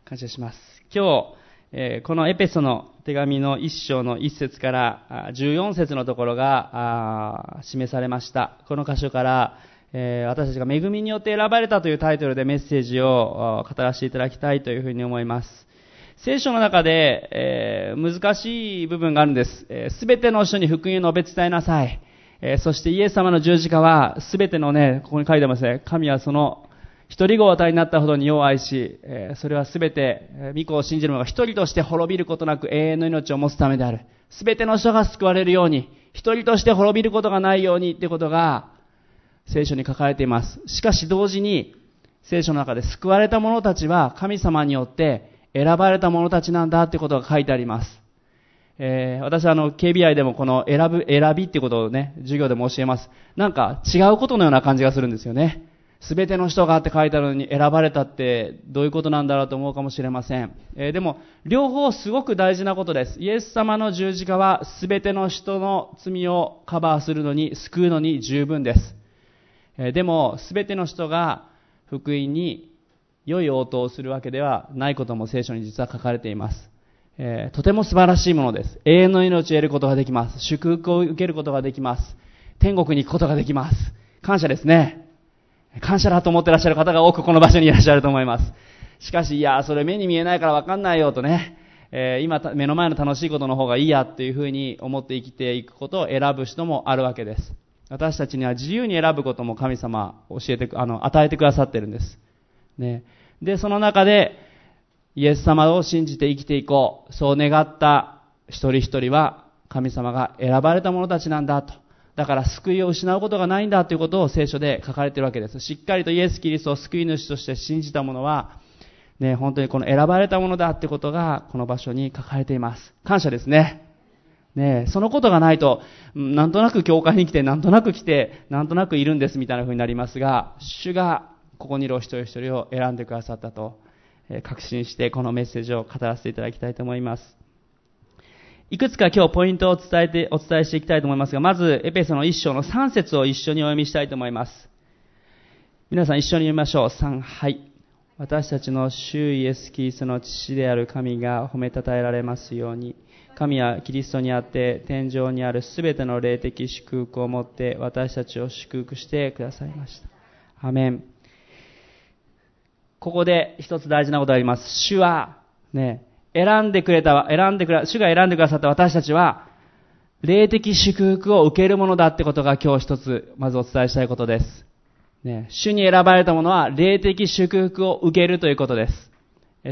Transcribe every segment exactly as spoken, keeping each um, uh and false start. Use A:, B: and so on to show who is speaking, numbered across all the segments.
A: 感謝します。今日、えー、このエペソの手紙の一章の一節からじゅうよん節のところが示されました。この箇所から、えー、私たちが恵みによって選ばれたというタイトルでメッセージを語らせていただきたいというふうに思います。聖書の中で、えー、難しい部分があるんです。すべ、えー、ての人に福音を述べ伝えなさい。えー、そしてイエス様の十字架はすべてのね、ここに書いてますね。神はその一人子を与えになったほどに世を愛し、えー、それはすべて、えー、御子を信じる者が一人として滅びることなく永遠の命を持つためである。すべての人が救われるように、一人として滅びることがないようにってことが聖書に書かれています。しかし同時に聖書の中で救われた者たちは神様によって選ばれた者たちなんだってことが書いてあります。えー、私はあの ケービーアイ でもこの選ぶ、選びってことをね、授業でも教えます。なんか違うことのような感じがするんですよね。すべての人がって書いてあるのに選ばれたってどういうことなんだろうと思うかもしれません。えー、でも両方すごく大事なことです。イエス様の十字架はすべての人の罪をカバーするのに、救うのに十分です。えー、でもすべての人が福音に良い応答をするわけではないことも聖書に実は書かれています。えー、とても素晴らしいものです。永遠の命を得ることができます。祝福を受けることができます。天国に行くことができます。感謝ですね。感謝だと思ってらっしゃる方が多くこの場所にいらっしゃると思います。しかし、いや、それ目に見えないから分かんないよとね、えー、今目の前の楽しいことの方がいいやっていうふうに思って生きていくことを選ぶ人もあるわけです。私たちには自由に選ぶことも神様教えて、あの、与えてくださってるんです。ね。で、その中で、イエス様を信じて生きていこう。そう願った一人一人は神様が選ばれた者たちなんだと。だから救いを失うことがないんだということを聖書で書かれているわけです。しっかりとイエス・キリストを救い主として信じた者は、ね、本当にこの選ばれたものだということがこの場所に書かれています。感謝ですね。ね、そのことがないと、なんとなく教会に来て、なんとなく来て、なんとなくいるんですみたいな風になりますが、主がここにいるお一人一人を選んでくださったと、えー、確信してこのメッセージを語らせていただきたいと思います。いくつか今日ポイントを伝えて、お伝えしていきたいと思いますが、まずエペソの一章の三節を一緒にお読みしたいと思います。皆さん一緒に読みましょう。三、はい。私たちの主イエス・キリストの父である神が褒めたたえられますように、神はキリストにあって天上にあるすべての霊的祝福をもって私たちを祝福してくださいました。アメン。ここで一つ大事なことがあります。主はね、選んでくれた、選んでくれ、主が選んでくださった私たちは、霊的祝福を受けるものだってことが今日一つ、まずお伝えしたいことです。ね、主に選ばれたものは、霊的祝福を受けるということです。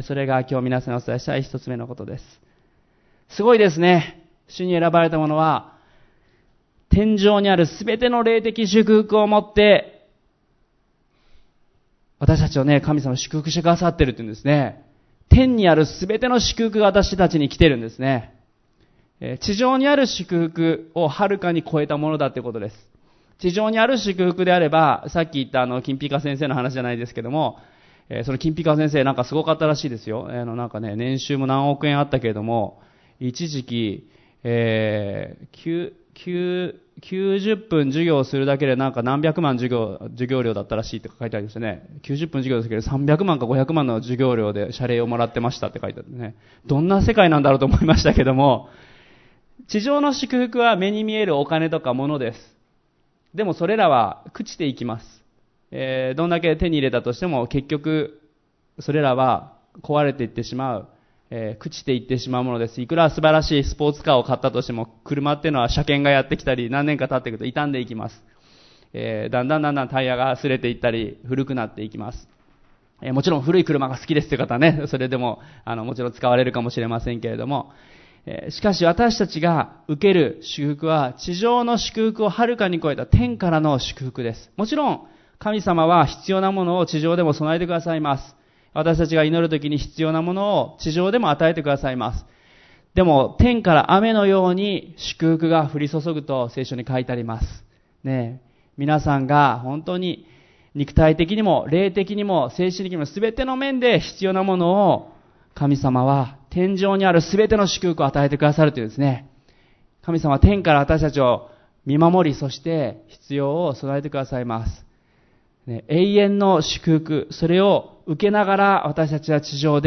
A: それが今日皆さんにお伝えしたい一つ目のことです。すごいですね。主に選ばれたものは、天上にあるすべての霊的祝福をもって、私たちをね、神様祝福してくださってるって言うんですね。天にあるすべての祝福が私たちに来てるんですね。地上にある祝福をはるかに超えたものだということです。地上にある祝福であれば、さっき言ったあの、金ピカ先生の話じゃないですけども、その金ピカ先生なんかすごかったらしいですよ。あのなんかね、年収も何億円あったけれども、一時期、えー、きゅうじゅっぷん授業をするだけでなんか何百万授業、授業料だったらしいって書いてありましたね。きゅうじゅっぷん授業ですけどさんびゃくまんかごひゃくまんの授業料で謝礼をもらってましたって書いてあってね。どんな世界なんだろうと思いましたけども、地上の祝福は目に見えるお金とか物です。でもそれらは朽ちていきます。えー、どんだけ手に入れたとしても結局それらは壊れていってしまう。えー、朽ちていってしまうものです。いくら素晴らしいスポーツカーを買ったとしても、車っていうのは車検がやってきたり、何年か経っていくと傷んでいきます。えー、だんだんだんだんタイヤが擦れていったり、古くなっていきます。えー、もちろん古い車が好きですという方はね、それでも、あの、もちろん使われるかもしれませんけれども、えー、しかし私たちが受ける祝福は、地上の祝福をはるかに超えた天からの祝福です。もちろん、神様は必要なものを地上でも備えてくださいます。私たちが祈るときに必要なものを地上でも与えてくださいます。でも、天から雨のように祝福が降り注ぐと聖書に書いてあります。ねえ、皆さんが本当に肉体的にも霊的にも精神的にも全ての面で必要なものを神様は天上にある全ての祝福を与えてくださるというですね。神様は天から私たちを見守り、そして必要を備えてくださいます。ね、永遠の祝福、それを受けながら私たちは地上で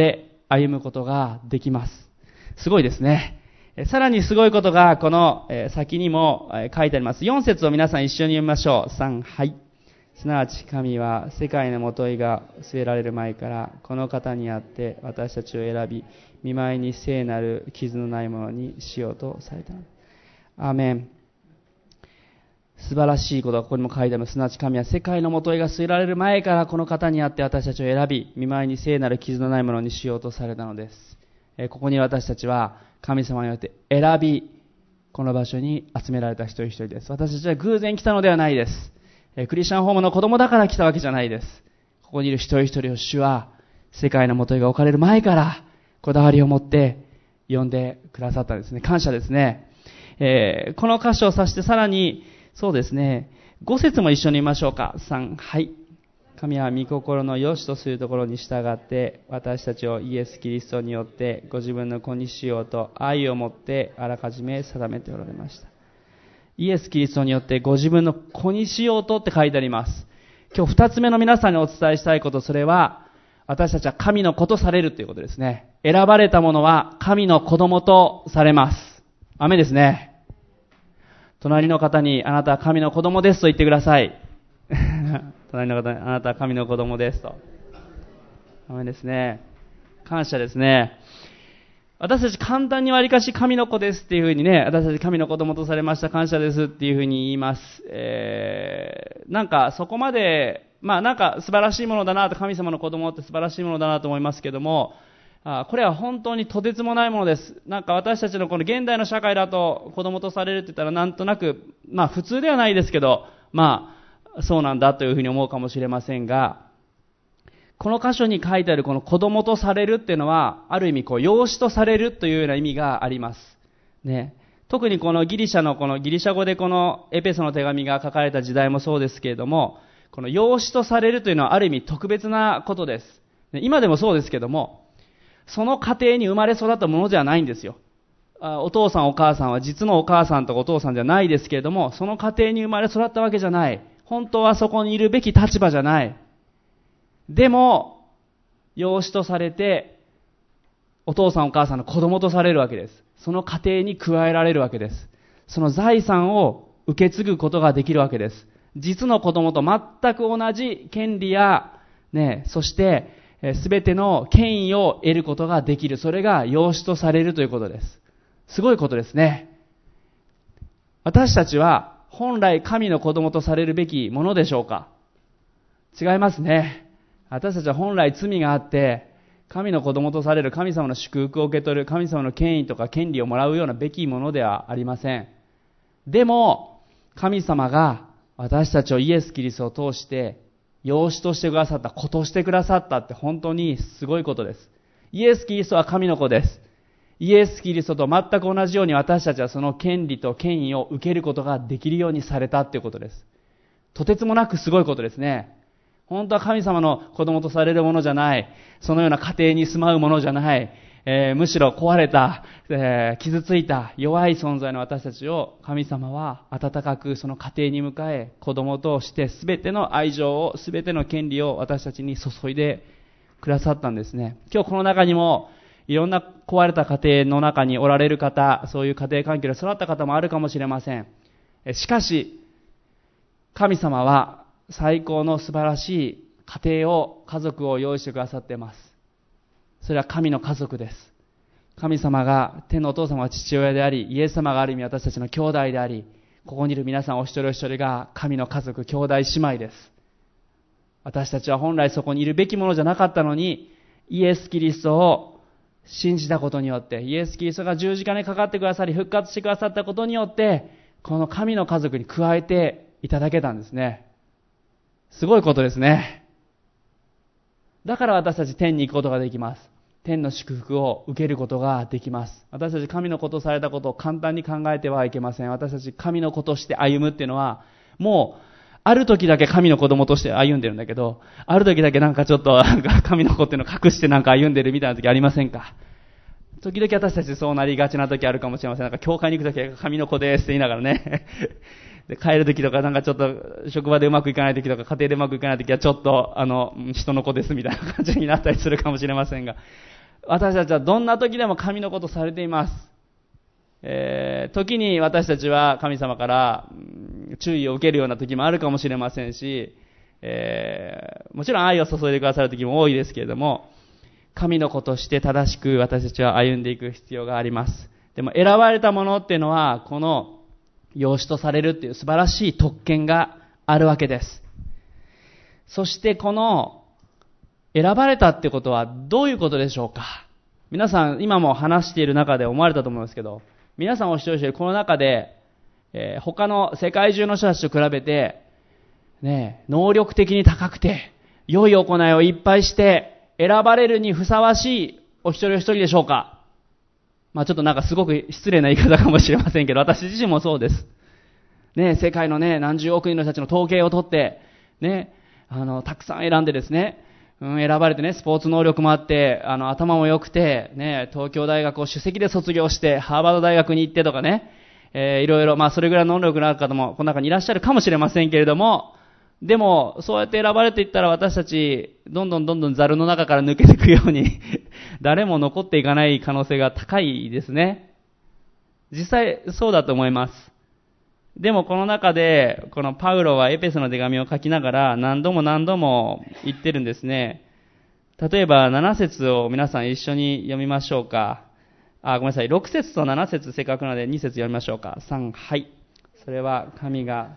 A: 歩むことができます。すごいですね。さらにすごいことがこの先にも書いてあります。よん節を皆さん一緒に読みましょう。さん、はい。すなわち神は世界のもといが据えられる前からこの方にあって私たちを選び、見舞いに聖なる傷のないものにしようとされたのです。アーメン。素晴らしいことがここにも書いてあります。すなわち神は世界のもといが据えられる前からこの方にあって私たちを選び、見舞いに聖なる傷のないものにしようとされたのです。ここに私たちは神様によって選び、この場所に集められた一人一人です。私たちは偶然来たのではないです。クリスチャンホームの子供だから来たわけじゃないです。ここにいる一人一人を主は世界のもといが置かれる前からこだわりを持って呼んでくださったんですね。感謝ですね。えー、この箇所を指してさらにそうですね、ご節も一緒に見ましょうか。さん、はい。神は御心の良しとするところに従って私たちをイエス・キリストによってご自分の子にしようと愛を持ってあらかじめ定めておられました。イエス・キリストによってご自分の子にしようとって書いてあります。今日二つ目の皆さんにお伝えしたいこと、それは私たちは神の子とされるということですね。選ばれた者は神の子供とされます。アメンですね。隣の方にあなたは神の子供ですと言ってください。隣の方にあなたは神の子供ですと。アメンですね。感謝ですね。私たち簡単にわりかし神の子ですっていうふうにね、私たち神の子供とされました、感謝ですっていうふうに言います。えー、なんかそこまで、まあなんか素晴らしいものだなと、神様の子供って素晴らしいものだなと思いますけども、あこれは本当にとてつもないものです。なんか私たちのこの現代の社会だと子供とされるって言ったらなんとなく、まあ普通ではないですけど、まあそうなんだというふうに思うかもしれませんが、この箇所に書いてあるこの子供とされるっていうのは、ある意味こう養子とされるというような意味があります。ね。特にこのギリシャのこのギリシャ語でこのエペソの手紙が書かれた時代もそうですけれども、この養子とされるというのはある意味特別なことです。今でもそうですけども、その家庭に生まれ育ったものではないんですよ。お父さんお母さんは実のお母さんとかお父さんじゃないですけれども、その家庭に生まれ育ったわけじゃない。本当はそこにいるべき立場じゃない。でも、養子とされて、お父さんお母さんの子供とされるわけです。その家庭に加えられるわけです。その財産を受け継ぐことができるわけです。実の子供と全く同じ権利や、ね、そして、すべての権威を得ることができる。それが養子とされるということです。すごいことですね。私たちは本来神の子供とされるべきものでしょうか？違いますね。私たちは本来罪があって神の子供とされる、神様の祝福を受け取る、神様の権威とか権利をもらうようなべきものではありません。でも神様が私たちをイエス・キリストを通して養子としてくださった、子としてくださったって本当にすごいことです。イエス・キリストは神の子です。イエス・キリストと全く同じように私たちはその権利と権威を受けることができるようにされたっていうことです。とてつもなくすごいことですね。本当は神様の子供とされるものじゃない、そのような家庭に住まうものじゃない、えー、むしろ壊れた、えー、傷ついた弱い存在の私たちを神様は温かくその家庭に迎え、子供として全ての愛情を、全ての権利を私たちに注いでくださったんですね。今日この中にもいろんな壊れた家庭の中におられる方、そういう家庭環境で育った方もあるかもしれません。しかし神様は最高の素晴らしい家庭を、家族を用意してくださっています。それは神の家族です。神様が、天のお父様が父親であり、イエス様がある意味私たちの兄弟であり、ここにいる皆さんお一人お一人が神の家族、兄弟姉妹です。私たちは本来そこにいるべきものじゃなかったのに、イエス・キリストを信じたことによって、イエス・キリストが十字架にかかってくださり、復活してくださったことによって、この神の家族に加えていただけたんですね。すごいことですね。だから私たち天に行くことができます。天の祝福を受けることができます。私たち神の子とされたことを簡単に考えてはいけません。私たち神の子として歩むっていうのは、もうある時だけ神の子供として歩んでるんだけど、ある時だけなんかちょっとなんか神の子っていうのを隠してなんか歩んでるみたいな時ありませんか？時々私たちそうなりがちな時あるかもしれません。なんか教会に行く時は神の子ですって言いながらねで帰る時とかなんかちょっと職場でうまくいかない時とか家庭でうまくいかない時はちょっとあの人の子ですみたいな感じになったりするかもしれませんが、 私たちはどんな時でも神のことされています。えー、時に私たちは神様から注意を受けるような時もあるかもしれませんし、えー、もちろん愛を注いでくださる時も多いですけれども、神の子として正しく私たちは歩んでいく必要があります。でも選ばれたものっていうのは、この養子とされるっていう素晴らしい特権があるわけです。そしてこの選ばれたってことはどういうことでしょうか。皆さん今も話している中で思われたと思うんですけど、皆さんお一人一人この中で、えー、他の世界中の人たちと比べて、ね、能力的に高くて良い行いをいっぱいして選ばれるにふさわしいお一人お一人でしょうか。まあちょっとなんかすごく失礼な言い方かもしれませんけど、私自身もそうです。ね、世界のね、何十億人の人たちの統計を取って、ね、あの、たくさん選んでですね、うん、選ばれてね、スポーツ能力もあって、あの、頭も良くて、ね、東京大学を首席で卒業して、ハーバード大学に行ってとかね、えー、いろいろ、まあそれぐらいの能力のある方もこの中にいらっしゃるかもしれませんけれども、でも、そうやって選ばれていったら私たち、どんどんどんどんザルの中から抜けていくように、誰も残っていかない可能性が高いですね。実際、そうだと思います。でもこの中で、このパウロはエペソの手紙を書きながら何度も何度も言ってるんですね。例えばなな節を皆さん一緒に読みましょうか。あ、ごめんなさい。ろく節となな節せっかくなのでに節読みましょうか。さん、はい。それは神が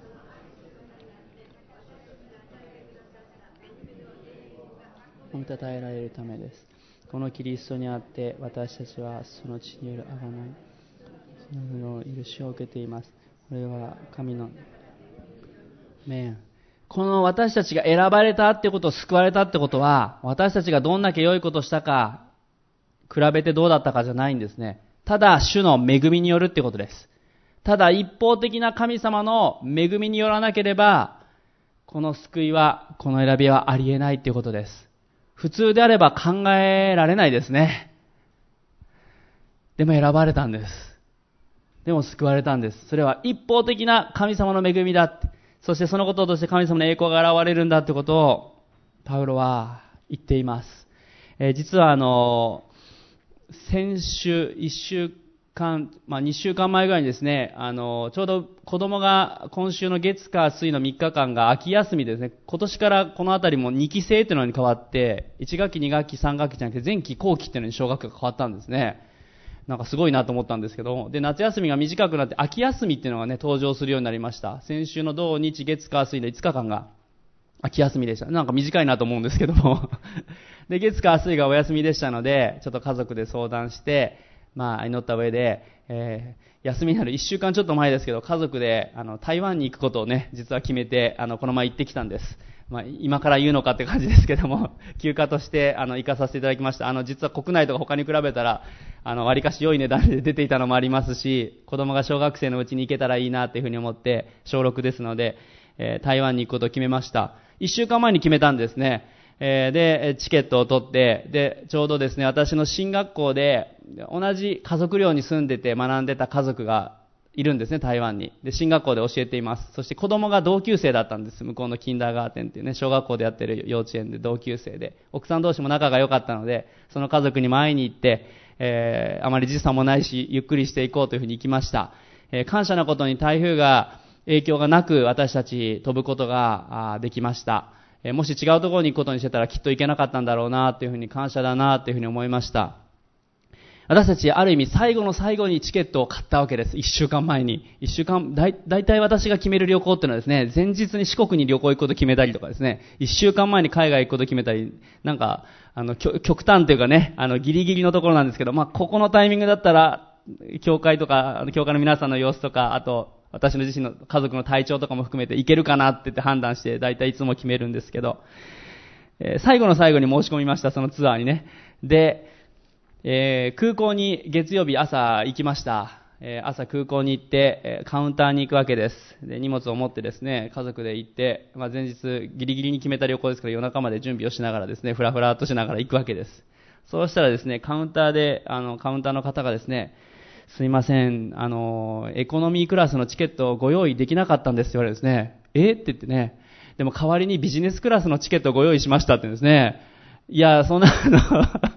A: 褒めたたえられるためです。このキリストにあって私たちはその血による贖い、その許しを受けています。これは神のメン。この私たちが選ばれたってこと、救われたってことは、私たちがどんだけ良いことしたか比べてどうだったかじゃないんですね。ただ主の恵みによるってことです。ただ一方的な神様の恵みによらなければ、この救いは、この選びはありえないっていうことです。普通であれば考えられないですね。でも選ばれたんです。でも救われたんです。それは一方的な神様の恵みだって。そしてそのこととして神様の栄光が現れるんだってことをパウロは言っています。えー、実はあの先週いっしゅうかん、まあにしゅうかんまえぐらいにですね、あのちょうど子供が今週の月火水のみっかかんが秋休みですね。今年からこのあたりもにき制というのに変わっていち学期に学期さん学期じゃなくて前期後期っていうのに小学校が変わったんですね。なんかすごいなと思ったんですけど、で、夏休みが短くなって秋休みっていうのがね、登場するようになりました。先週の土日月火水のいつかかんが秋休みでした。なんか短いなと思うんですけども。で、月火水がお休みでしたので、ちょっと家族で相談して、まあ、祈った上で、えー、休みになるいっしゅうかんちょっと前ですけど、家族で、あの、台湾に行くことをね、実は決めて、あの、この前行ってきたんです。まあ、今から言うのかって感じですけども、休暇として、あの、行かさせていただきました。あの、実は国内とか他に比べたら、あの、割かし良い値段で出ていたのもありますし、子供が小学生のうちに行けたらいいなっていうふうに思って、小ろくですので、えー、台湾に行くことを決めました。いっしゅうかんまえに決めたんですね。えー、で、チケットを取って、で、ちょうどですね、私の進学校で、同じ家族寮に住んでて学んでた家族がいるんですね、台湾に。で、進学校で教えています。そして子供が同級生だったんです。向こうのキンダーガーテンっていうね、小学校でやってる幼稚園で同級生で。奥さん同士も仲が良かったので、その家族にも会いに行って、えー、あまり時差もないし、ゆっくりしていこうというふうに行きました。えー、感謝なことに台風が影響がなく私たち飛ぶことができました。えー、もし違うところに行くことにしてたらきっと行けなかったんだろうなというふうに感謝だなというふうに思いました。私たちある意味最後の最後にチケットを買ったわけです。一週間前に。一週間、だい、だいたい私が決める旅行っていうのはですね、前日に四国に旅行行くこと決めたりとかですね、一週間前に海外行くこと決めたり、なんか、あの、極端というかね、あの、ギリギリのところなんですけど、まあ、ここのタイミングだったら、教会とか、教会の皆さんの様子とか、あと、私の自身の家族の体調とかも含めて行けるかなって言って判断して、だいたいいつも決めるんですけど、えー、最後の最後に申し込みました、そのツアーにね。で、えー、空港に月曜日朝行きました。えー、朝空港に行って、えー、カウンターに行くわけです。で、荷物を持ってですね、家族で行って、まあ、前日ギリギリに決めた旅行ですから夜中まで準備をしながらですね、ふらふらっとしながら行くわけです。そうしたらですね、カウンターで、あの、カウンターの方がですね、すいません、あの、エコノミークラスのチケットをご用意できなかったんですって言われるんですね。えって言ってね、でも代わりにビジネスクラスのチケットをご用意しましたって言うんですね。いや、そんなの、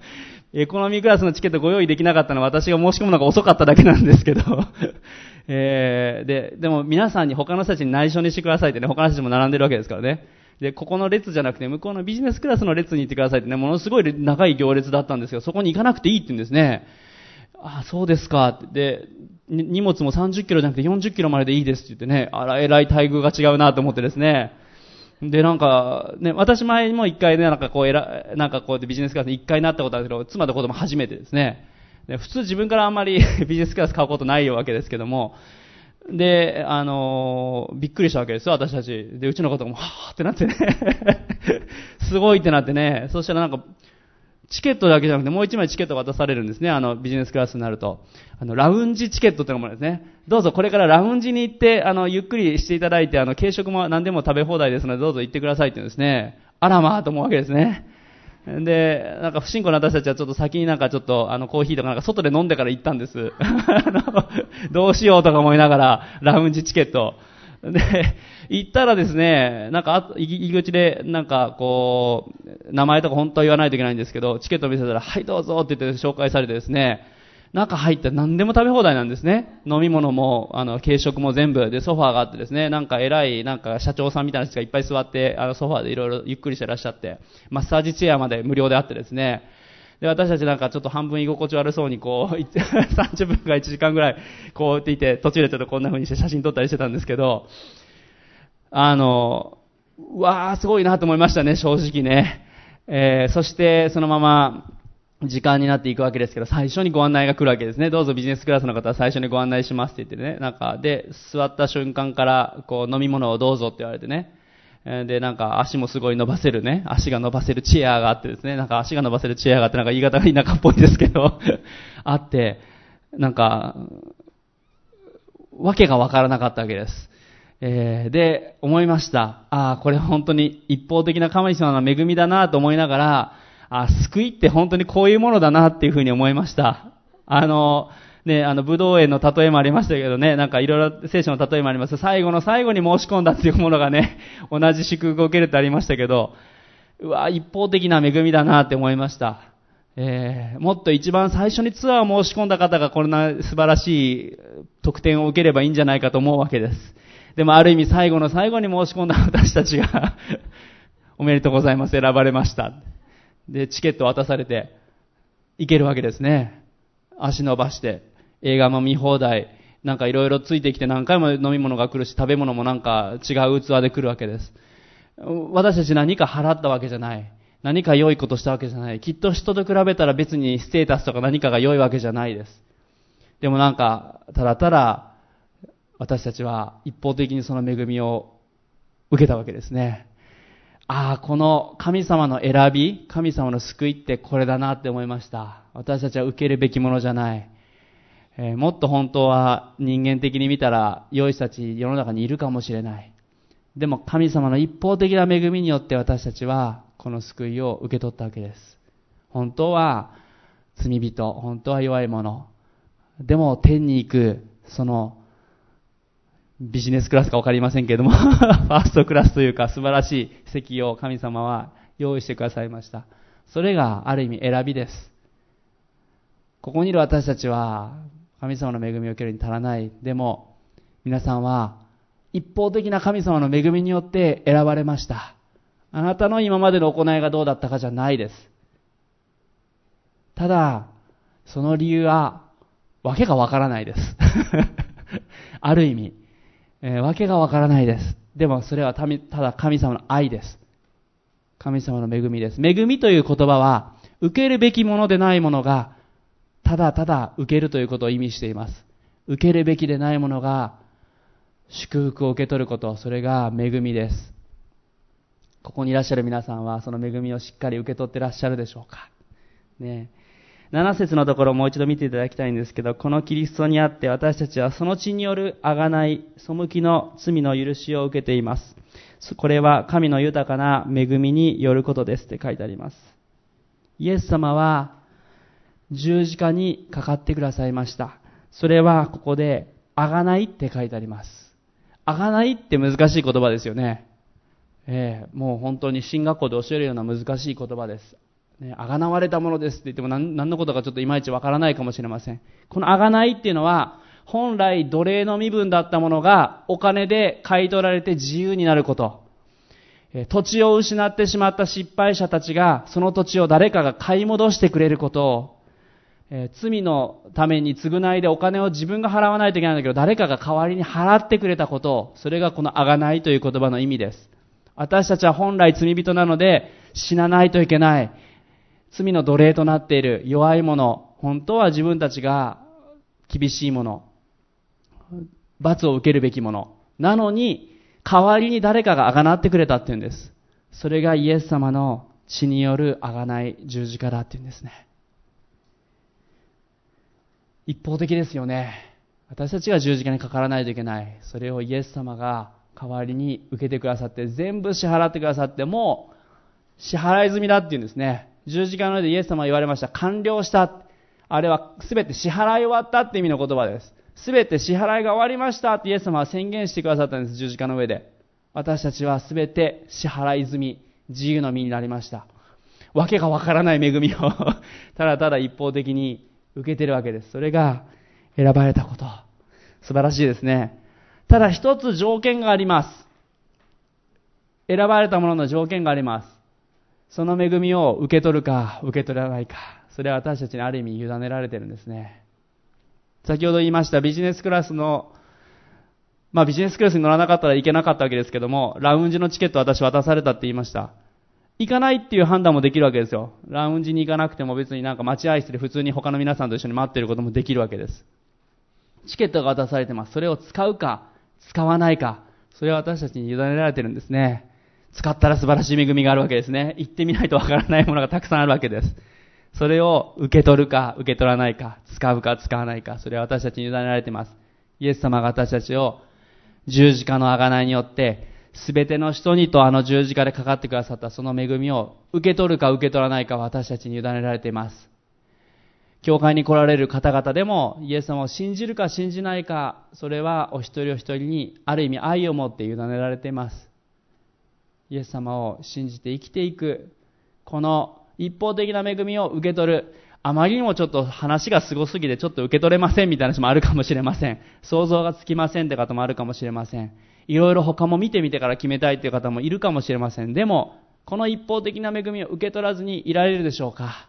A: エコノミークラスのチケットご用意できなかったのは私が申し込むのが遅かっただけなんですけど、えー、で、でも皆さんに他の人たちに内緒にしてくださいってね、他の人たちも並んでるわけですからね。で、ここの列じゃなくて向こうのビジネスクラスの列に行ってくださいってね、ものすごい長い行列だったんですけど、そこに行かなくていいって言うんですね。あ、そうですかって。で、荷物もさんじゅっキロじゃなくてよんじゅっキロまででいいですって言ってね、あら、えらい待遇が違うなと思ってですね。で、なんか、ね、私前にも一回ね、なんかこう、えら、なんかこうビジネスクラスに一回なったことあるけど、妻と子供初めてですね。で、普通自分からあんまりビジネスクラス買うことないわけですけども、で、あのー、びっくりしたわけですよ、私たち。で、うちの子とかも、はぁってなってね。すごいってなってね。そしたらなんか、チケットだけじゃなくてもう一枚チケットが渡されるんですね。あの、ビジネスクラスになると。あの、ラウンジチケットってのもあるんですね。どうぞこれからラウンジに行って、あの、ゆっくりしていただいて、あの、軽食も何でも食べ放題ですので、どうぞ行ってくださいって言うんですね。あらまあと思うわけですね。で、なんか不信仰な私たちはちょっと先になんかちょっと、あの、コーヒーとかなんか外で飲んでから行ったんです。あの、どうしようとか思いながら、ラウンジチケット。で、行ったらですね、なんか、入り口で、なんか、こう、名前とか本当は言わないといけないんですけど、チケットを見せたら、はいどうぞって言って紹介されてですね、中入ったら何でも食べ放題なんですね。飲み物も、あの、軽食も全部、で、ソファーがあってですね、なんか偉い、なんか社長さんみたいな人がいっぱい座って、あの、ソファーでいろいろゆっくりしてらっしゃって、マッサージチェアまで無料であってですね、で、私たちなんかちょっと半分居心地悪そうにこう、さんじゅっぷんかいちじかんぐらいこうっていて、途中でちょっとこんな風にして写真撮ったりしてたんですけど、あの、うわーすごいなと思いましたね、正直ね。えー、そしてそのまま時間になっていくわけですけど、最初にご案内が来るわけですね。どうぞビジネスクラスの方は最初にご案内しますって言ってね、なんか、で、座った瞬間からこう飲み物をどうぞって言われてね、で、なんか足もすごい伸ばせるね、足が伸ばせるチェアがあってですね、なんか足が伸ばせるチェアがあって、なんか言い方が田舎っぽいですけど、あって、なんか、わけがわからなかったわけです。えー、で、思いました。ああ、これ本当に一方的な神様の恵みだなと思いながら、あ、救いって本当にこういうものだなっていうふうに思いました。あの、ね、あの、武道園の例えもありましたけどね、なんかいろいろ聖書の例えもあります。最後の最後に申し込んだっていうものがね、同じ祝福を受けるってありましたけど、うわ、一方的な恵みだなって思いました。えー、もっと一番最初にツアーを申し込んだ方がこんな素晴らしい特典を受ければいいんじゃないかと思うわけです。でもある意味最後の最後に申し込んだ私たちがおめでとうございます、選ばれました。で、チケット渡されて行けるわけですね。足伸ばして映画も見放題、なんかいろいろついてきて何回も飲み物が来るし、食べ物もなんか違う器で来るわけです。私たち何か払ったわけじゃない。何か良いことしたわけじゃない。きっと人と比べたら別にステータスとか何かが良いわけじゃないです。でもなんか、ただただ私たちは一方的にその恵みを受けたわけですね。ああ、この神様の選び、神様の救いってこれだなって思いました。私たちは受けるべきものじゃない。えー、もっと本当は人間的に見たら良い人たち世の中にいるかもしれない。でも神様の一方的な恵みによって私たちはこの救いを受け取ったわけです。本当は罪人、本当は弱い者。でも天に行くそのビジネスクラスか分かりませんけれどもファーストクラスというか素晴らしい席を神様は用意してくださいました。それがある意味選びです。ここにいる私たちは神様の恵みを受けるに足らない。でも皆さんは一方的な神様の恵みによって選ばれました。あなたの今までの行いがどうだったかじゃないです。ただその理由はわけがわからないですある意味、えー、わけがわからないです。でもそれはただ神様の愛です。神様の恵みです。恵みという言葉は受けるべきものでないものがただただ受けるということを意味しています。受けるべきでないものが祝福を受け取ること、それが恵みです。ここにいらっしゃる皆さんはその恵みをしっかり受け取っていらっしゃるでしょうか。ねえ、なな節のところをもう一度見ていただきたいんですけど、このキリストにあって私たちはその血による贖い、背きの罪の許しを受けています。これは神の豊かな恵みによることですって書いてあります。イエス様は十字架にかかってくださいました。それはここで贖いって書いてあります。贖いって難しい言葉ですよね。えー、もう本当に進学校で教えるような難しい言葉です。 ね、あがなわれたものですって言っても何、何のことかちょっといまいちわからないかもしれません。このあがないっていうのは、本来奴隷の身分だったものがお金で買い取られて自由になること。土地を失ってしまった失敗者たちが、その土地を誰かが買い戻してくれることを、えー、罪のために償いでお金を自分が払わないといけないんだけど、誰かが代わりに払ってくれたことを、それがこのあがないという言葉の意味です。私たちは本来罪人なので死なないといけない。罪の奴隷となっている弱い者、本当は自分たちが厳しいもの、罰を受けるべきもの。なのに、代わりに誰かがあがなってくれたっていうんです。それがイエス様の血によるあがない十字架だっていうんですね。一方的ですよね。私たちが十字架にかからないといけない。それをイエス様が代わりに受けてくださって、全部支払ってくださって、もう支払い済みだっていうんですね。十字架の上でイエス様は言われました。完了した。あれはすべて支払い終わったって意味の言葉です。すべて支払いが終わりましたってイエス様は宣言してくださったんです。十字架の上で。私たちはすべて支払い済み、自由の身になりました。わけがわからない恵みをただただ一方的に受けているわけです。それが選ばれたこと。素晴らしいですね。ただ一つ条件があります。選ばれたものの条件があります。その恵みを受け取るか受け取らないか。それは私たちにある意味委ねられているんですね。先ほど言いましたビジネスクラスの、まあビジネスクラスに乗らなかったらいけなかったわけですけども、ラウンジのチケットを私渡されたって言いました。行かないっていう判断もできるわけですよ。ラウンジに行かなくても別になんか待合室で普通に他の皆さんと一緒に待っていることもできるわけです。チケットが渡されてます。それを使うか使わないか、それは私たちに委ねられているんですね。使ったら素晴らしい恵みがあるわけですね。行ってみないとわからないものがたくさんあるわけです。それを受け取るか受け取らないか、使うか使わないか、それは私たちに委ねられています。イエス様が私たちを十字架の贖いによってすべての人にとあの十字架でかかってくださったその恵みを受け取るか受け取らないかは私たちに委ねられています。教会に来られる方々でもイエス様を信じるか信じないか、それはお一人お一人にある意味愛を持って委ねられています。イエス様を信じて生きていく、この一方的な恵みを受け取る。あまりにもちょっと話がすごすぎてちょっと受け取れませんみたいな人もあるかもしれません。想像がつきませんって方もあるかもしれません。いろいろ他も見てみてから決めたいっていう方もいるかもしれません。でもこの一方的な恵みを受け取らずにいられるでしょうか。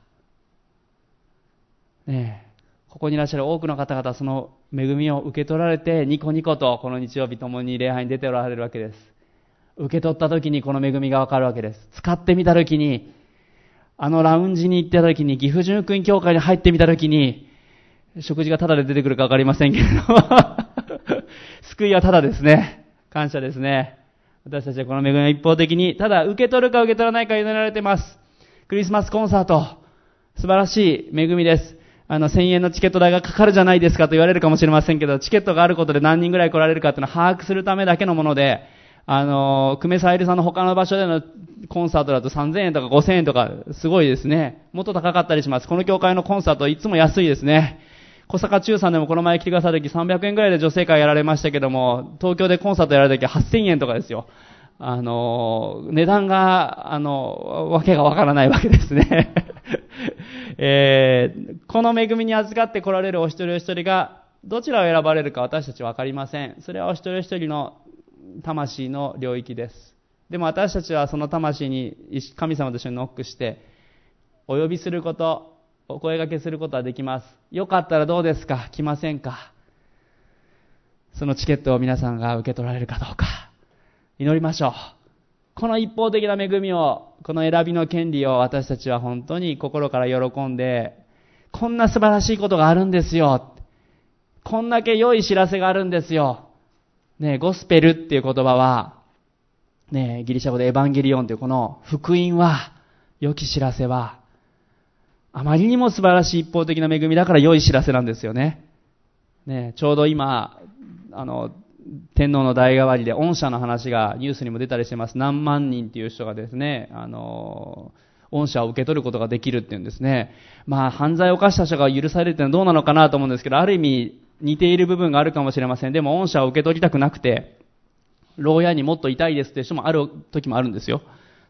A: ねえ、ここにいらっしゃる多くの方々、その恵みを受け取られてニコニコとこの日曜日ともに礼拝に出ておられるわけです。受け取った時にこの恵みがわかるわけです。使ってみた時に、あのラウンジに行った時に、岐阜純福音教会に入ってみた時に、食事がタダで出てくるかわかりませんけれども救いはタダですね。感謝ですね。私たちはこの恵みを一方的にただ受け取るか受け取らないか委ねられています。クリスマスコンサート、素晴らしい恵みです。あのせんえんのチケット代がかかるじゃないですかと言われるかもしれませんけど、チケットがあることで何人ぐらい来られるかというのを把握するためだけのもので、あの久米さゆりさんの他の場所でのコンサートだとさんぜんえんとかごせんえんとかすごいですね。もっと高かったりします。この教会のコンサートいつも安いですね。小坂中さんでもこの前来てくださった時さんびゃくえんぐらいで女性会やられましたけども、東京でコンサートやられた時はっせんえんとかですよ。あの値段があのわけがわからないわけですね、えー、この恵みに預かって来られるお一人お一人がどちらを選ばれるか私たちはわかりません。それはお一人お一人の魂の領域です。でも私たちはその魂に神様と一緒にノックしてお呼びすること、お声掛けすることはできます。よかったらどうですか、来ませんか。そのチケットを皆さんが受け取られるかどうか祈りましょう。この一方的な恵みを、この選びの権利を私たちは本当に心から喜んで、こんな素晴らしいことがあるんですよ、こんだけ良い知らせがあるんですよ、ね、ゴスペルっていう言葉は、ね、ギリシャ語でエヴァンゲリオンというこの福音は、良き知らせはあまりにも素晴らしい一方的な恵みだから良い知らせなんですよね。ね、ちょうど今あの天皇の代替わりで恩赦の話がニュースにも出たりしてます。何万人っていう人がですね、あの恩赦を受け取ることができるっていうんですね。まあ犯罪を犯した人が許されるってのはどうなのかなと思うんですけど、ある意味似ている部分があるかもしれません。でも恩赦を受け取りたくなくて牢屋にもっといたいですっていう人もある時もあるんですよ。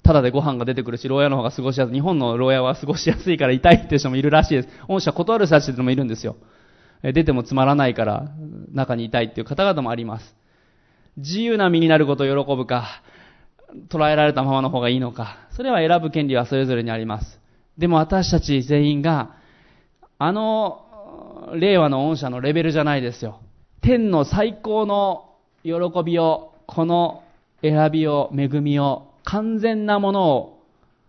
A: ただでご飯が出てくるし、牢屋の方が過ごしやすい。日本の牢屋は過ごしやすいから痛いっていう人もいるらしいです。御社断る人たちもいるんですよ。出てもつまらないから中にいたいっていう方々もあります。自由な身になることを喜ぶか、捉えられたままの方がいいのか、それは選ぶ権利はそれぞれにあります。でも私たち全員があの令和の御社のレベルじゃないですよ。天の最高の喜びを、この選びを、恵みを、完全なものを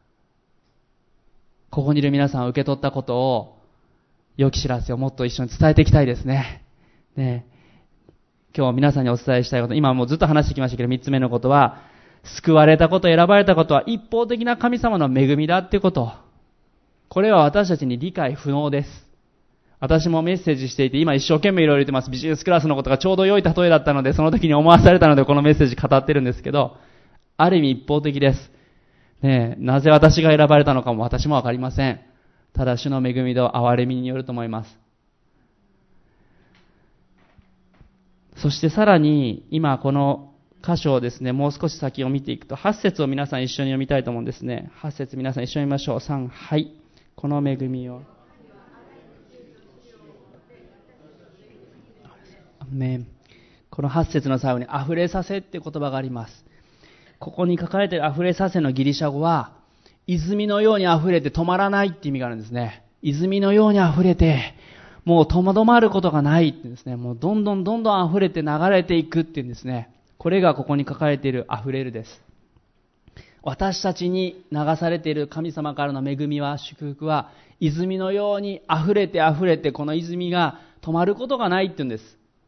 A: ここにいる皆さん受け取ったことを、良き知らせをもっと一緒に伝えていきたいですね。ね、今日皆さんにお伝えしたいこと、今もうずっと話してきましたけど、三つ目のことは、救われたこと、選ばれたことは一方的な神様の恵みだっていうこと。これは私たちに理解不能です。私もメッセージしていて、今一生懸命いろいろ言ってます。ビジネスクラスのことがちょうど良い例えだったので、その時に思わされたのでこのメッセージ語ってるんですけど、ある意味一方的です。ねえ、なぜ私が選ばれたのかも私もわかりません。ただ主の恵みと憐れみによると思います。そしてさらに今この箇所をですね、もう少し先を見ていくと、はち節を皆さん一緒に読みたいと思うんですね。はち節皆さん一緒に読みましょう。さん、はい。この恵みを。アメン。このはち節の最後に溢れさせっていう言葉があります。ここに書かれている溢れさせのギリシャ語は、泉のように溢れて止まらないって意味があるんですね。泉のように溢れて、もう止まることがないってですね。もうどんどんどんどん溢れて流れていくっていうんですね。これがここに書かれている溢れるです。私たちに流されている神様からの恵みは、祝福は、泉のように溢れて溢れて、この泉が止まることがないっていうんです。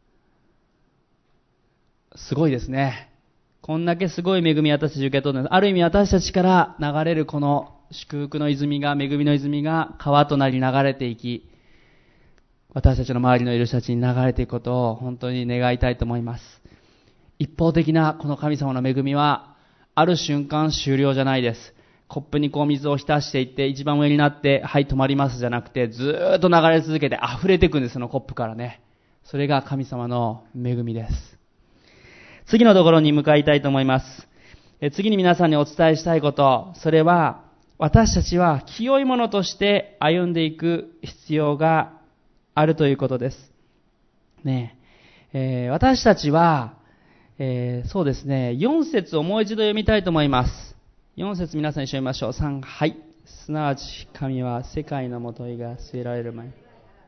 A: すごいですね。こんだけすごい恵み私たち受け取るんです。ある意味私たちから流れるこの祝福の泉が、恵みの泉が川となり流れていき、私たちの周りのいる人たちに流れていくことを本当に願いたいと思います。一方的なこの神様の恵みは、ある瞬間終了じゃないです。コップにこう水を浸していって、一番上になって、はい止まりますじゃなくて、ずーっと流れ続けて溢れていくんです、そのコップからね。それが神様の恵みです。次のところに向かいたいと思います。え次に皆さんにお伝えしたいこと、それは私たちは清いものとして歩んでいく必要があるということです。ねえー、私たちは、えー、そうですね、よん節をもう一度読みたいと思います。よん節皆さん一緒に読みましょう。さん、はい。すなわち神は世界のもといが据えられる前。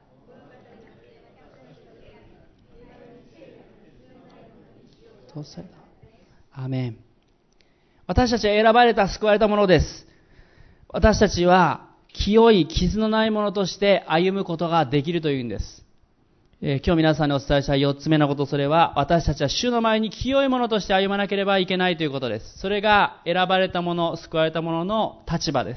A: アーメン。私たちは選ばれた救われたものです。私たちは清い傷のないものとして歩むことができるというんです。えー、今日皆さんにお伝えしたよっつめのこと、それは私たちは主の前に清いものとして歩まなければいけないということです。それが選ばれたもの、救われたものの立場です。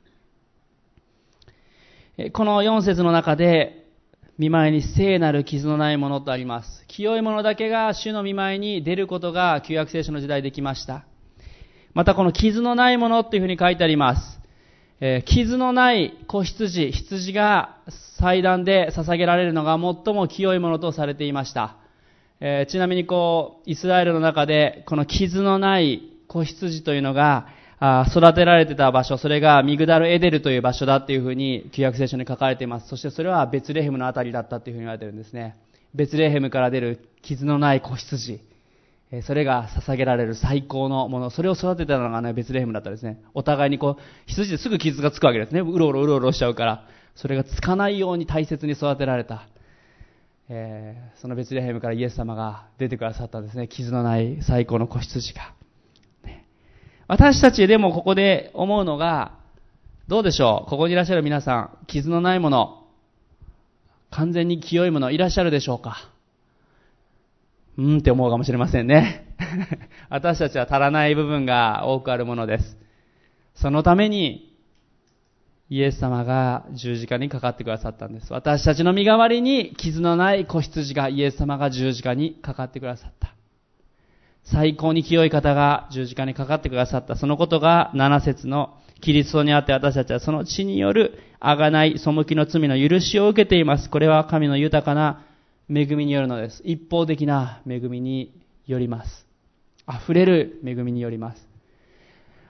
A: えー、このよん節の中で御前に聖なる傷のないものとあります。清いものだけが主の御前に出ることが旧約聖書の時代できました。またこの傷のないものというふうに書いてあります。えー、傷のない子羊、羊が祭壇で捧げられるのが最も清いものとされていました。えー、ちなみにこう、イスラエルの中でこの傷のない子羊というのがあ育てられてた場所、それがミグダルエデルという場所だっていうふうに旧約聖書に書かれています。そしてそれはベツレヘムのあたりだったっていうふうに言われているんですね。ベツレヘムから出る傷のない子羊、えー、それが捧げられる最高のもの、それを育てたのがね、ベツレヘムだったんですね。お互いにこう羊ですぐ傷がつくわけですね。うろうろうろうろしちゃうから、それがつかないように大切に育てられた、えー、そのベツレヘムからイエス様が出てくださったんですね。傷のない最高の子羊が。私たちでもここで思うのが、どうでしょう、ここにいらっしゃる皆さん、傷のないもの、完全に清いものいらっしゃるでしょうか。うーんって思うかもしれませんね。私たちは足らない部分が多くあるものです。そのためにイエス様が十字架にかかってくださったんです。私たちの身代わりに傷のない子羊が、イエス様が十字架にかかってくださった。最高に清い方が十字架にかかってくださった。そのことがなな節のキリストにあって私たちはその血による贖い、背きの罪の許しを受けています。これは神の豊かな恵みによるのです。一方的な恵みによります。溢れる恵みによります。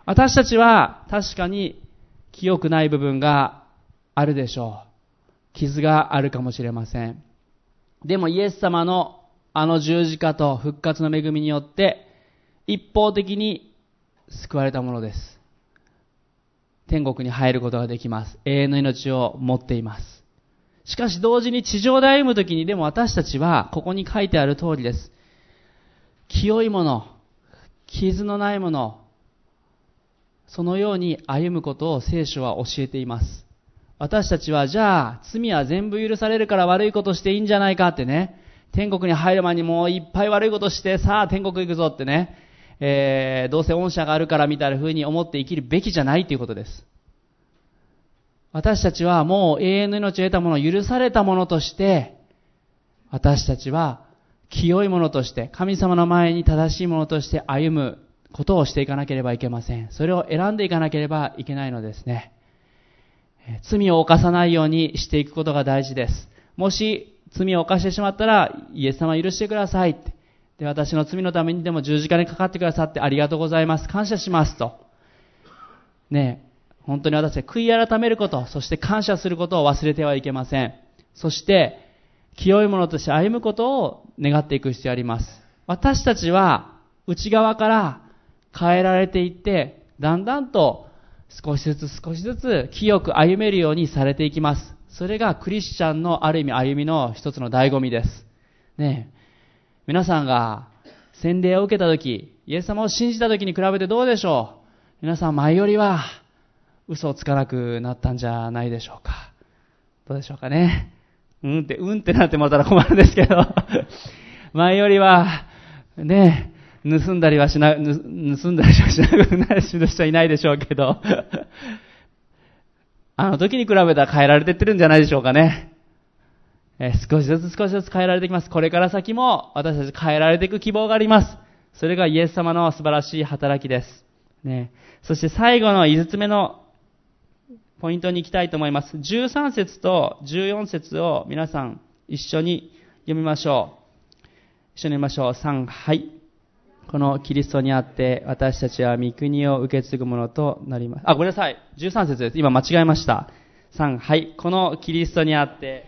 A: 私たちは確かに清くない部分があるでしょう。傷があるかもしれません。でもイエス様のあの十字架と復活の恵みによって一方的に救われたものです。天国に入ることができます。永遠の命を持っています。しかし同時に地上で歩むときにでも私たちはここに書いてある通りです。清いもの、傷のないもの、そのように歩むことを聖書は教えています。私たちはじゃあ罪は全部許されるから悪いことしていいんじゃないかってね、天国に入る前にもういっぱい悪いことしてさあ天国行くぞってね、えー、どうせ恩赦があるからみたいな風に思って生きるべきじゃないということです。私たちはもう永遠の命を得たもの、許されたものとして、私たちは清いものとして、神様の前に正しいものとして歩むことをしていかなければいけません。それを選んでいかなければいけないのですね。罪を犯さないようにしていくことが大事です。もし罪を犯してしまったら、イエス様許してくださいって。で、私の罪のためにでも十字架にかかってくださってありがとうございます。感謝しますと。ねえ、本当に私は悔い改めること、そして感謝することを忘れてはいけません。そして、清いものとして歩むことを願っていく必要があります。私たちは内側から変えられていって、だんだんと少しずつ少しずつ清く歩めるようにされていきます。それがクリスチャンのある意味歩みの一つの醍醐味です。ねえ、皆さんが洗礼を受けたとき、イエス様を信じたときに比べてどうでしょう？皆さん前よりは嘘をつかなくなったんじゃないでしょうか。どうでしょうかね。うんって、うんってなってもらったら困るんですけど、前よりは、ね、盗んだりはしな、盗んだりはしなくなる人はいないでしょうけど、あの時に比べたら変えられてってるんじゃないでしょうかね。えー、少しずつ少しずつ変えられていきます。これから先も私たち変えられていく希望があります。それがイエス様の素晴らしい働きです。ね、そして最後の五つ目のポイントに行きたいと思います。じゅうさん節とじゅうよん節を皆さん一緒に読みましょう。一緒に読みましょう。さん、はい。このキリストにあって私たちは御国を受け継ぐものとなります。あ、ごめんなさい。じゅうさん節です。今間違えました。さん、はい。このキリストにあって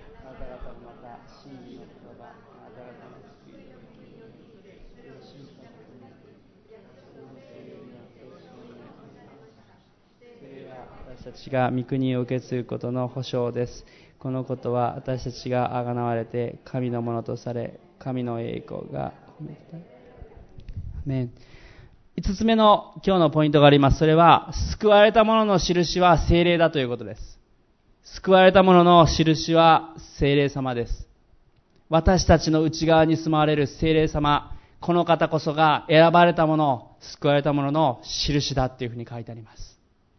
A: 私たちが御国を受け継ぐことの保証です。このことは私たちが贖われて神のものとされ、神の栄光がね、五つ目の今日のポイントがあります。それは救われた者の印は聖霊だということです。救われた者の印は聖霊様です。私たちの内側に住まわれる聖霊様、この方こそが選ばれた者、救われた者の印だというふうに書いてあります。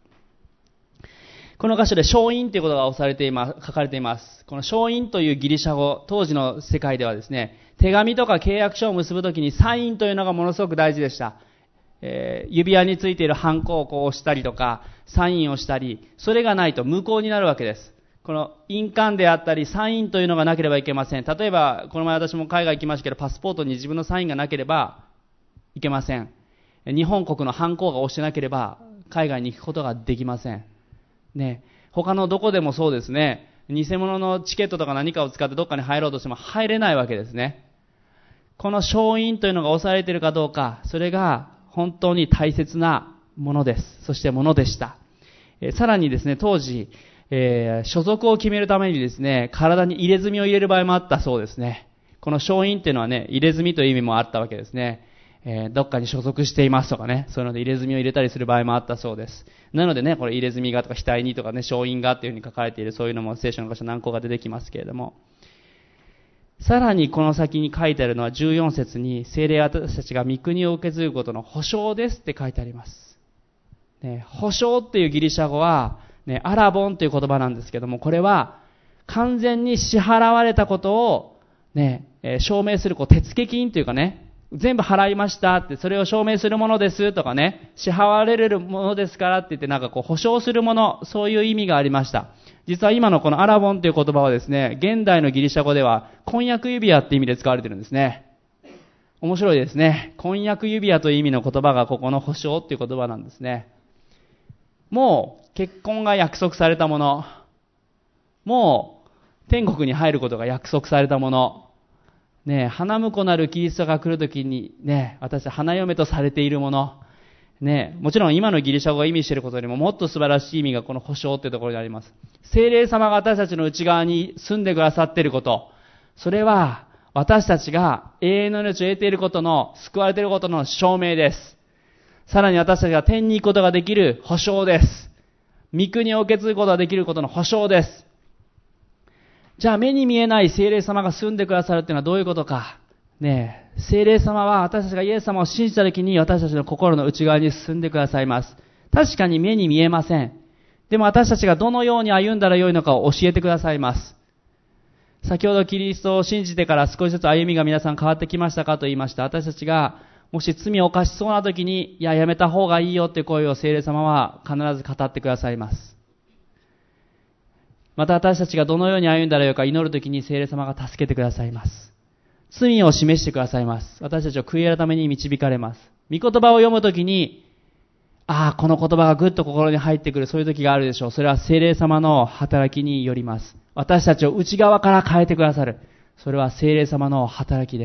A: この箇所で証印ということが押されています、書かれています。この証印というギリシャ語、当時の世界ではですね、手紙とか契約書を結ぶときにサインというのがものすごく大事でした。えー、指輪についているハンコをこう押したりとか、サインをしたり、それがないと無効になるわけです。この印鑑であったりサインというのがなければいけません。例えば、この前私も海外行きましたけど、パスポートに自分のサインがなければいけません。日本国のハンコが押してなければ海外に行くことができません。ね、他のどこでもそうですね。偽物のチケットとか何かを使ってどっかに入ろうとしても入れないわけですね。この証印というのが押されているかどうか、それが本当に大切なものです。そしてものでした。えー、さらにですね、当時、えー、所属を決めるためにですね、体に入れ墨を入れる場合もあったそうですね。この証印というのはね、入れ墨という意味もあったわけですね。えー、どっかに所属していますとかね、そういうので入れ墨を入れたりする場合もあったそうです。なのでね、これ入れ墨がとか額にとかね、証印がっていうふうに書かれている、そういうのも聖書の箇所何個か出てきますけれども、さらにこの先に書いてあるのはじゅうよん節に、聖霊私たちが御国を受け継ぐことの保証ですって書いてあります。ね、保証っていうギリシャ語は、ね、アラボンという言葉なんですけども、これは完全に支払われたことを、ね、えー、証明するこう手付金というかね、全部払いましたって、それを証明するものですとかね、支払われるものですからって言って、なんかこう保証するもの、そういう意味がありました。実は今のこのアラボンという言葉はですね、現代のギリシャ語では婚約指輪って意味で使われてるんですね。面白いですね。婚約指輪という意味の言葉がここの保証っていう言葉なんですね。 もう結婚が約束されたもの、もう天国に入ることが約束されたもの、ねえ、花婿なるキリストが来るときにね、私は花嫁とされているもの、ねえ、もちろん今のギリシャ語が意味していることよりももっと素晴らしい意味がこの保証というところにあります。聖霊様が私たちの内側に住んでくださっていること、それは私たちが永遠の命を得ていることの、救われていることの証明です。さらに私たちが天に行くことができる保証です。御国を受け継ぐことができることの保証です。じゃあ目に見えない聖霊様が住んでくださるというのはどういうことか。ねえ、聖霊様は私たちがイエス様を信じたときに私たちの心の内側に住んでくださいます。確かに目に見えません。でも私たちがどのように歩んだらよいのかを教えてくださいます。先ほどキリストを信じてから少しずつ歩みが皆さん変わってきましたかと言いました。私たちがもし罪を犯しそうなときに、いや、やめた方がいいよという声を聖霊様は必ず語ってくださいます。また私たちがどのように歩んだらよいか祈るときに聖霊様が助けてくださいます。罪を示してくださいます。私たちを悔い改めに導かれます。御言葉を読むときに、ああ、この言葉がぐっと心に入ってくる、そういう時があるでしょう。それは聖霊様の働きによります。私たちを内側から変えてくださる。それは聖霊様の働きです。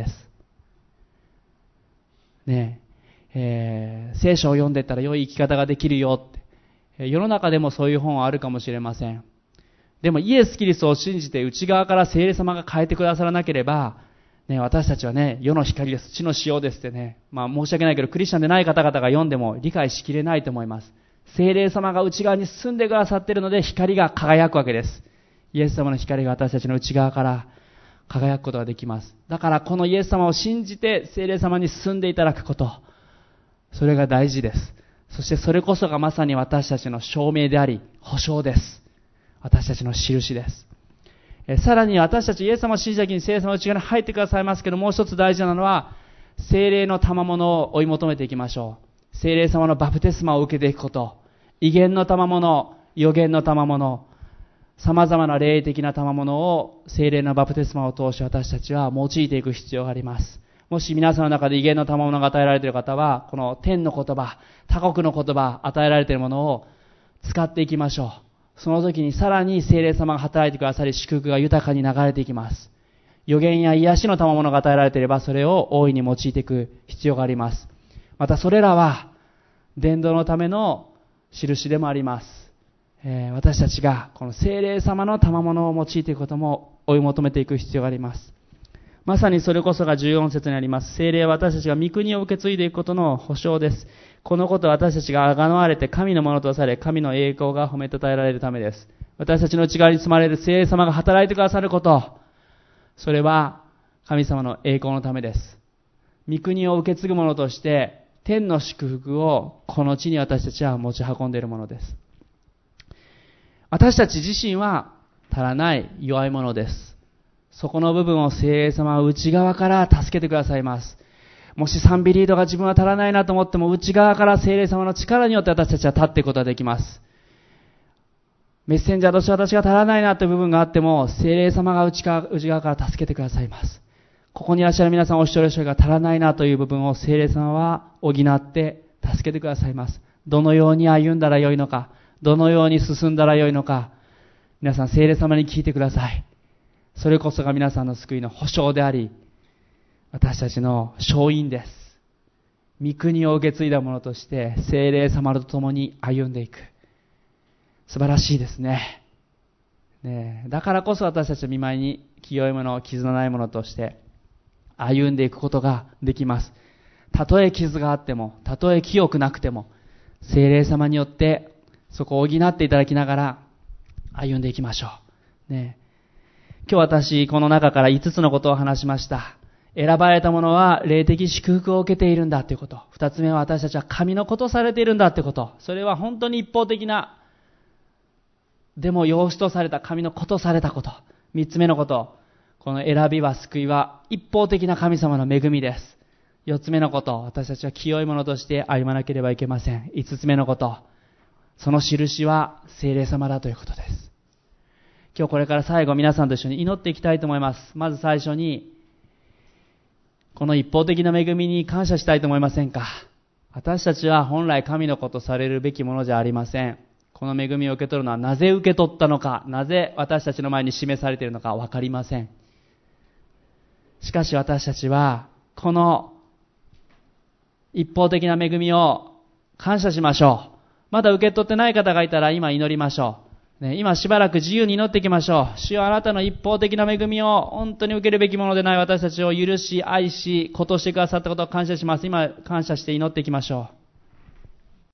A: ねえ、えー、聖書を読んでいったら良い生き方ができるよって。世の中でもそういう本はあるかもしれません。でもイエス・キリストを信じて内側から聖霊様が変えてくださらなければ、ね、私たちはね、世の光です、地の塩ですってね、まあ申し訳ないけどクリスチャンでない方々が読んでも理解しきれないと思います。聖霊様が内側に住んでくださっているので光が輝くわけです。イエス様の光が私たちの内側から輝くことができます。だからこのイエス様を信じて聖霊様に進んでいただくこと、それが大事です。そしてそれこそがまさに私たちの証明であり、保証です。私たちの印です。えさらに私たちイエス様を信じた時に聖霊様の内側に入ってくださいますけど、もう一つ大事なのは聖霊の賜物を追い求めていきましょう。聖霊様のバプテスマを受けていくこと、異言の賜物、預言の賜物、様々な霊的な賜物を聖霊のバプテスマを通して私たちは用いていく必要があります。もし皆さんの中で異言の賜物が与えられている方は、この天の言葉、他国の言葉、与えられているものを使っていきましょう。その時にさらに聖霊様が働いてくださり、祝福が豊かに流れていきます。預言や癒しの賜物が与えられていれば、それを大いに用いていく必要があります。またそれらは伝道のための印でもあります。えー、私たちがこの聖霊様の賜物を用いていくことも追い求めていく必要があります。まさにそれこそがじゅうよん節にあります。聖霊は私たちが御国を受け継いでいくことの保証です。このことは私たちが贖われて神のものとされ、神の栄光が褒めたたえられるためです。私たちの内側に住まれる聖霊様が働いてくださること、それは神様の栄光のためです。御国を受け継ぐものとして、天の祝福をこの地に私たちは持ち運んでいるものです。私たち自身は足らない弱いものです。そこの部分を聖霊様は内側から助けてくださいます。もし賛美リードが自分は足らないなと思っても、内側から聖霊様の力によって私たちは立っていくことができます。メッセンジャーとして私が足らないなという部分があっても、聖霊様が内側、内側から助けてくださいます。ここにいらっしゃる皆さんお一人お一人が足らないなという部分を聖霊様は補って助けてくださいます。どのように歩んだらよいのか、どのように進んだらよいのか、皆さん聖霊様に聞いてください。それこそが皆さんの救いの保証であり、私たちの勝因です。御国を受け継いだものとして聖霊様と共に歩んでいく。素晴らしいですね。ねえ、だからこそ私たちは見舞いに清いもの、傷のないものとして歩んでいくことができます。たとえ傷があっても、たとえ清くなくても、聖霊様によってそこを補っていただきながら歩んでいきましょう。ねえ、今日私この中からいつつのことを話しました。選ばれた者は霊的祝福を受けているんだということ。二つ目は私たちは神のことされているんだということ。それは本当に一方的な、でも養子とされた神のことされたこと。三つ目のこと。この選びは救いは一方的な神様の恵みです。四つ目のこと。私たちは清いものとして歩まなければいけません。五つ目のこと。その印は聖霊様だということです。今日これから最後皆さんと一緒に祈っていきたいと思います。まず最初に、この一方的な恵みに感謝したいと思いませんか？私たちは本来神のことされるべきものじゃありません。 この恵みを受け取るのはなぜ受け取ったのか、なぜ私たちの前に示されているのかわかりません。しかし私たちはこの一方的な恵みを感謝しましょう。まだ受け取ってない方がいたら今祈りましょう。ね、今しばらく自由に祈っていきましょう。主よ、あなたの一方的な恵みを本当に受けるべきものでない私たちを許し、愛し、ことしてくださったことを感謝します。今感謝して祈っていきましょう。